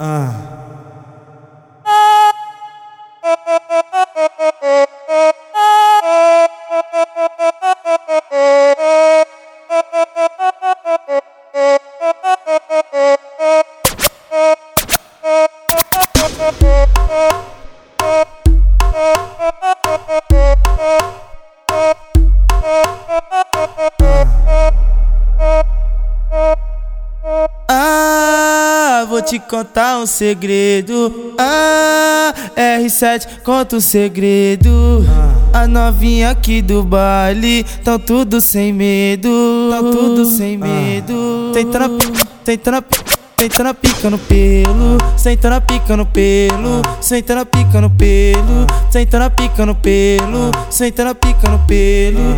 Ah. Vou te contar um segredo. R7 conta um segredo. A novinha aqui do baile tão tudo sem medo. Tão tudo sem medo. Senta na pica no pelo, senta na pica no pelo, senta na pica no pelo, senta na pica no pelo, senta na pica no pelo.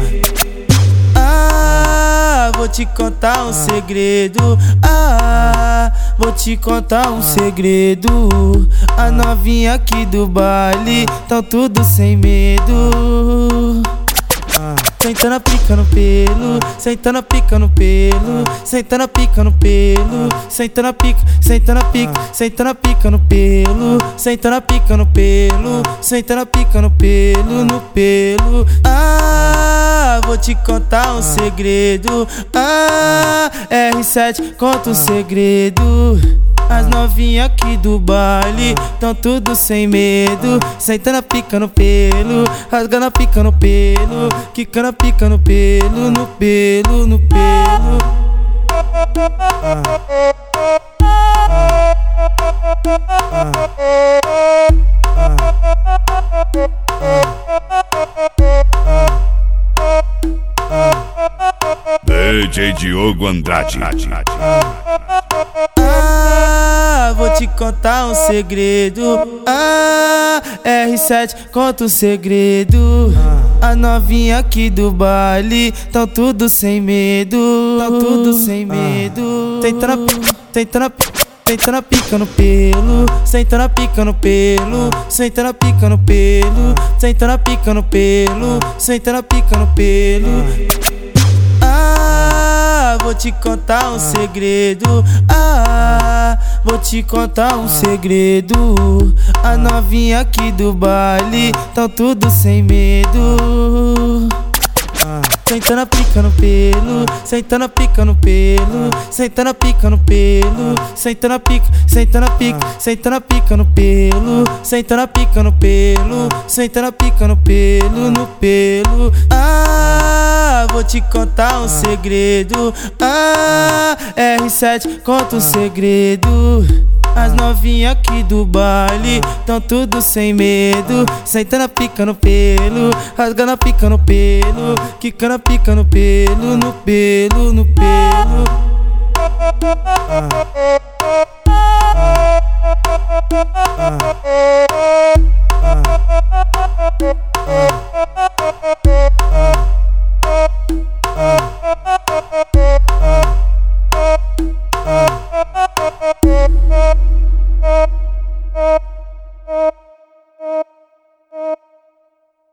Vou te contar um segredo. Vou te contar um segredo. A novinha aqui do baile tão tudo sem medo. Senta na pica no pelo, senta na pica no pelo, senta na pica no pelo, senta na pica, senta na pica, senta na pica no pelo, senta na pica no pelo, senta na pica no pelo, no pelo. Vou te contar um segredo. R7 conta um segredo. As novinhas aqui do baile tão tudo sem medo. Senta na pica no pelo, rasgando a pica no pelo, quicando a pica no pelo, no pelo, no pelo. DJ Diogo Andrade. Vou te contar um segredo. R7 conta um segredo. A novinha aqui do baile tão tudo sem medo. Tão tudo sem medo. Senta na pica no pelo, senta na pica no pelo, senta na pica no pelo, senta na pica no pelo, senta na pica no pelo. Vou te contar um segredo. Vou te contar um segredo. A novinha aqui do baile tão tudo sem medo. Senta na pica no pelo, senta na pica no pelo, senta na pica no pelo, senta na pica, senta na pica, senta na pica no pelo, senta na pica no pelo, senta na pica no pelo, no pelo. Vou te contar um segredo. R7 conta um segredo. As novinhas aqui do baile tão tudo sem medo. Senta na pica no pelo, rasgando a pica no pelo, quicando a pica no pelo, no pelo, no pelo.